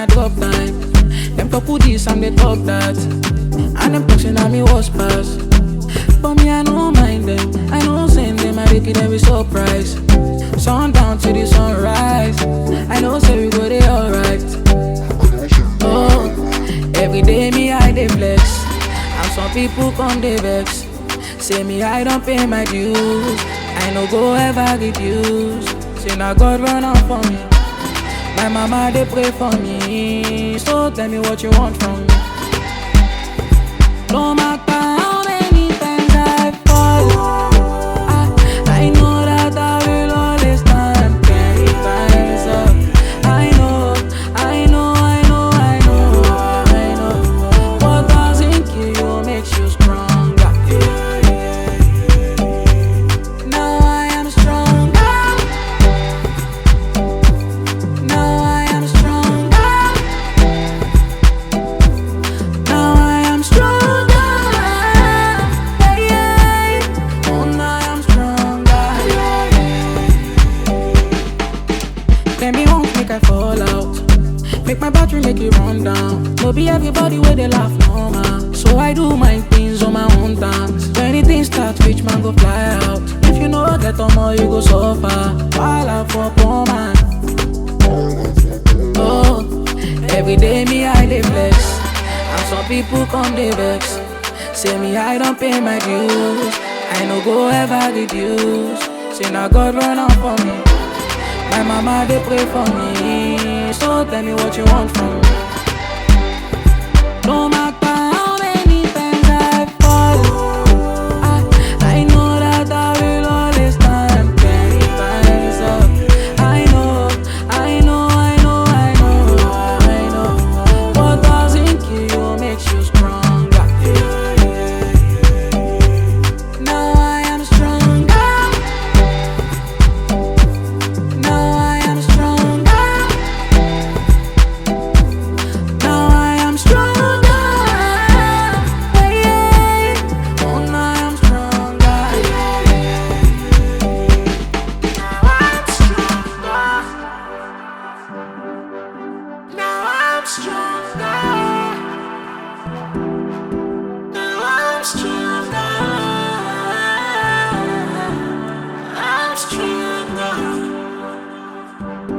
I drop time. Them talk with this and they talk that. And them talking at me was pass. But me, I don't mind them. I don't send them, I make it every surprise. Sundown to the sunrise. I know say we go there alright. Oh, every day me I dey flex. And some people come dey vex. Say me I don't pay my dues. I no go ever reduce. Say now God run out for me. My mama they pray for me. So tell me what you want from me. No matter how many times I fall, I know that I will always stand 10 times up. I know. What doesn't kill you makes you stronger. Now I am stronger. Now I am stronger. Now I am stronger. Yeah. Oh, now I am stronger. Tell me won't make I fall out. Make my battery make it run down. No be everybody where they laugh no man. So I do my things on my own terms. When anything starts, rich man go fly out. If you know get on more, you go suffer. While I for poor man. Oh, every day me I dey flex. And some people come dey vex. Say me I don't pay my dues. I no go ever reduce. Say now God run out for me. My mama they pray for me. So tell me what you want from me. No matter how many times I fall, I know that I will always stand 10 times up. I know. What doesn't kill you makes you stronger. Now I am stronger. Now I am stronger. Now I am stronger. Yeah. Oh, now I am stronger. Now I'm stronger. Now I'm stronger. Now I'm stronger. I'm stronger.